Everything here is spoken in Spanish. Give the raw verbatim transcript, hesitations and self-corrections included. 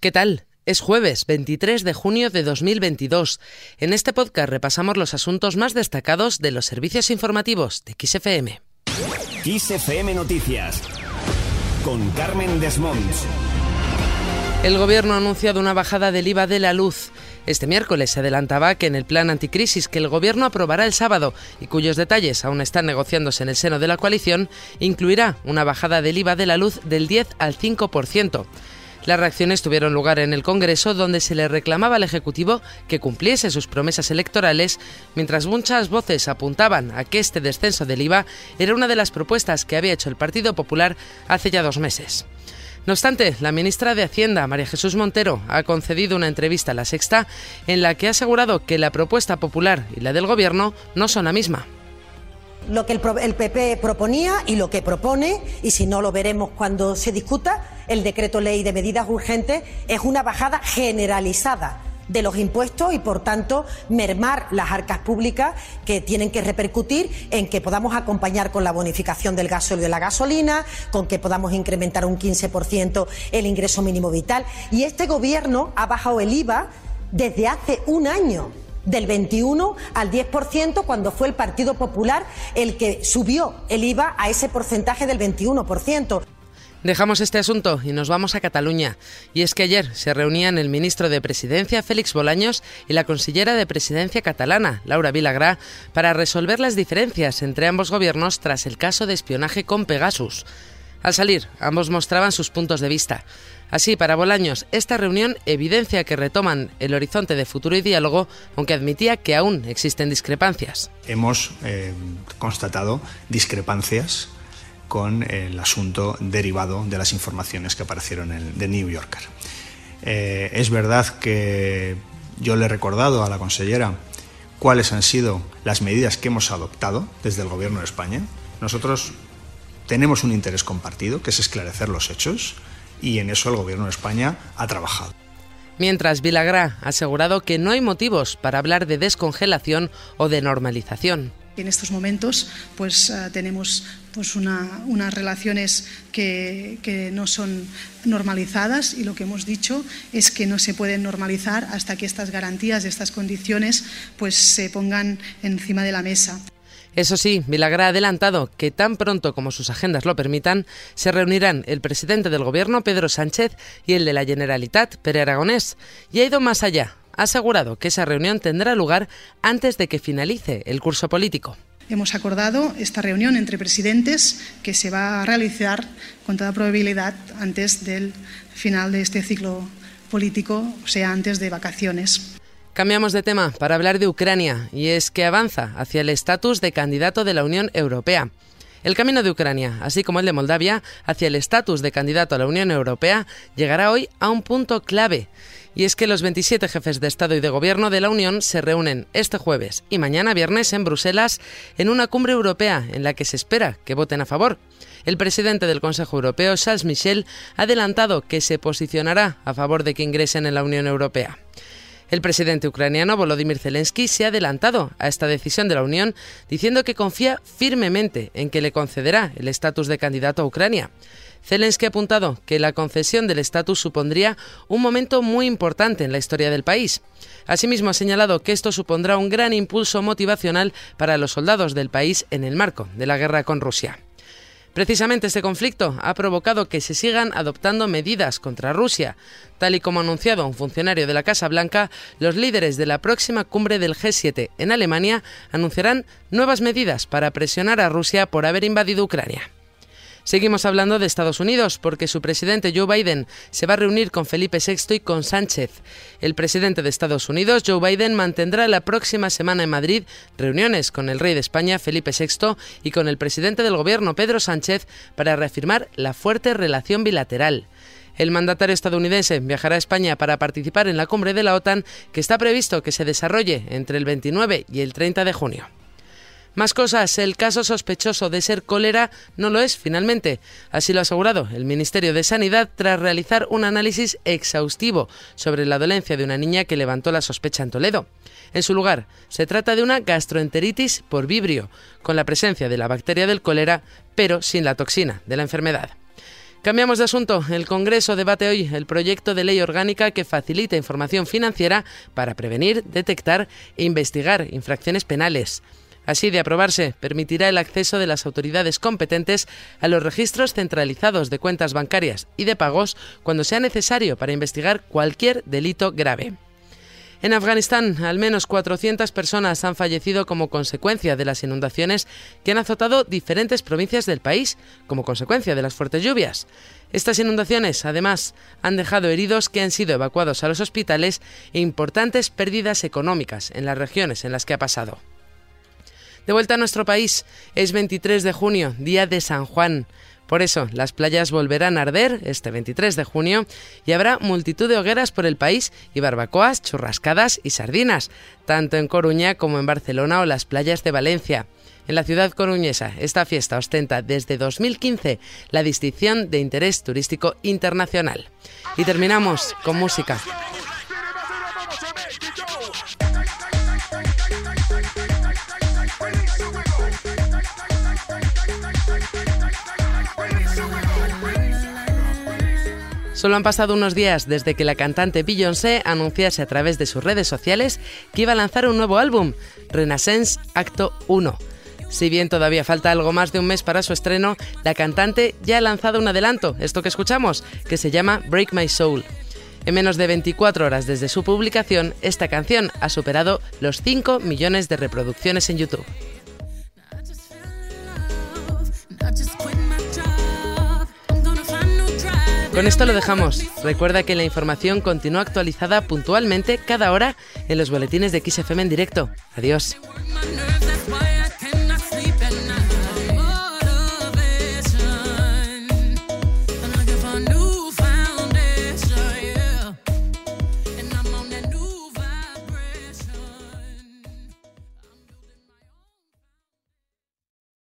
¿Qué tal? Es jueves veintitrés de junio de dos mil veintidós. En este podcast repasamos los asuntos más destacados de los servicios informativos de Kiss F M. Kiss F M Noticias, con Carmen Desmonts. El Gobierno ha anunciado una bajada del I V A de la luz. Este miércoles se adelantaba que en el plan anticrisis que el Gobierno aprobará el sábado y cuyos detalles aún están negociándose en el seno de la coalición, incluirá una bajada del I V A de la luz del diez al cinco por ciento. Las reacciones tuvieron lugar en el Congreso, donde se le reclamaba al Ejecutivo que cumpliese sus promesas electorales, mientras muchas voces apuntaban a que este descenso del I V A era una de las propuestas que había hecho el Partido Popular hace ya dos meses. No obstante, la ministra de Hacienda, María Jesús Montero, ha concedido una entrevista a La Sexta en la que ha asegurado que la propuesta popular y la del Gobierno no son la misma. Lo que el P P proponía y lo que propone, y si no lo veremos cuando se discuta, el decreto ley de medidas urgentes, es una bajada generalizada de los impuestos y, por tanto, mermar las arcas públicas que tienen que repercutir en que podamos acompañar con la bonificación del gasóleo y de la gasolina, con que podamos incrementar un quince por ciento el ingreso mínimo vital. Y este Gobierno ha bajado el I V A desde hace un año, del veintiuno al diez por ciento, cuando fue el Partido Popular el que subió el I V A a ese porcentaje del veintiuno por ciento. Dejamos este asunto y nos vamos a Cataluña. Y es que ayer se reunían el ministro de Presidencia, Félix Bolaños, y la consellera de Presidencia catalana, Laura Vilagrà, para resolver las diferencias entre ambos gobiernos tras el caso de espionaje con Pegasus. Al salir, ambos mostraban sus puntos de vista. Así, para Bolaños, esta reunión evidencia que retoman el horizonte de futuro y diálogo, aunque admitía que aún existen discrepancias. Hemos eh, constatado discrepancias con el asunto derivado de las informaciones que aparecieron en el The New Yorker. Eh, es verdad que yo le he recordado a la consellera cuáles han sido las medidas que hemos adoptado desde el Gobierno de España. Nosotros tenemos un interés compartido, que es esclarecer los hechos, y en eso el Gobierno de España ha trabajado. Mientras, Vilagrà ha asegurado que no hay motivos para hablar de descongelación o de normalización. En estos momentos pues uh, tenemos pues una, unas relaciones que, que no son normalizadas, y lo que hemos dicho es que no se pueden normalizar hasta que estas garantías, estas condiciones pues se pongan encima de la mesa. Eso sí, Vilagrà ha adelantado que tan pronto como sus agendas lo permitan, se reunirán el presidente del Gobierno, Pedro Sánchez, y el de la Generalitat, Pere Aragonés, y ha ido más allá. Ha asegurado que esa reunión tendrá lugar antes de que finalice el curso político. Hemos acordado esta reunión entre presidentes que se va a realizar con toda probabilidad antes del final de este ciclo político, o sea, antes de vacaciones. Cambiamos de tema para hablar de Ucrania, y es que avanza hacia el estatus de candidato de la Unión Europea. El camino de Ucrania, así como el de Moldavia, hacia el estatus de candidato a la Unión Europea, llegará hoy a un punto clave. Y es que los veintisiete jefes de Estado y de Gobierno de la Unión se reúnen este jueves y mañana viernes en Bruselas en una cumbre europea en la que se espera que voten a favor. El presidente del Consejo Europeo, Charles Michel, ha adelantado que se posicionará a favor de que ingresen en la Unión Europea. El presidente ucraniano, Volodymyr Zelensky, se ha adelantado a esta decisión de la Unión, diciendo que confía firmemente en que le concederá el estatus de candidato a Ucrania. Zelensky ha apuntado que la concesión del estatus supondría un momento muy importante en la historia del país. Asimismo, ha señalado que esto supondrá un gran impulso motivacional para los soldados del país en el marco de la guerra con Rusia. Precisamente este conflicto ha provocado que se sigan adoptando medidas contra Rusia. Tal y como ha anunciado un funcionario de la Casa Blanca, los líderes de la próxima cumbre del G siete en Alemania anunciarán nuevas medidas para presionar a Rusia por haber invadido Ucrania. Seguimos hablando de Estados Unidos, porque su presidente Joe Biden se va a reunir con Felipe sexto y con Sánchez. El presidente de Estados Unidos, Joe Biden, mantendrá la próxima semana en Madrid reuniones con el rey de España, Felipe sexto, y con el presidente del Gobierno, Pedro Sánchez, para reafirmar la fuerte relación bilateral. El mandatario estadounidense viajará a España para participar en la cumbre de la OTAN, que está previsto que se desarrolle entre el veintinueve y el treinta de junio. Más cosas, el caso sospechoso de ser cólera no lo es finalmente. Así lo ha asegurado el Ministerio de Sanidad tras realizar un análisis exhaustivo sobre la dolencia de una niña que levantó la sospecha en Toledo. En su lugar, se trata de una gastroenteritis por vibrio, con la presencia de la bacteria del cólera, pero sin la toxina de la enfermedad. Cambiamos de asunto. El Congreso debate hoy el proyecto de ley orgánica que facilita información financiera para prevenir, detectar e investigar infracciones penales. Así, de aprobarse, permitirá el acceso de las autoridades competentes a los registros centralizados de cuentas bancarias y de pagos cuando sea necesario para investigar cualquier delito grave. En Afganistán, al menos cuatrocientas personas han fallecido como consecuencia de las inundaciones que han azotado diferentes provincias del país, como consecuencia de las fuertes lluvias. Estas inundaciones, además, han dejado heridos que han sido evacuados a los hospitales e importantes pérdidas económicas en las regiones en las que ha pasado. De vuelta a nuestro país, es veintitrés de junio, día de San Juan. Por eso, las playas volverán a arder este veintitrés de junio y habrá multitud de hogueras por el país y barbacoas, churrascadas y sardinas, tanto en Coruña como en Barcelona o las playas de Valencia. En la ciudad coruñesa, esta fiesta ostenta desde dos mil quince la distinción de interés turístico internacional. Y terminamos con música. Solo han pasado unos días desde que la cantante Beyoncé anunciase a través de sus redes sociales que iba a lanzar un nuevo álbum, Renaissance Acto uno. Si bien todavía falta algo más de un mes para su estreno, la cantante ya ha lanzado un adelanto, esto que escuchamos, que se llama Break My Soul. En menos de veinticuatro horas desde su publicación, esta canción ha superado los cinco millones de reproducciones en YouTube. Con esto lo dejamos. Recuerda que la información continúa actualizada puntualmente cada hora en los boletines de Kiss F M en directo. Adiós.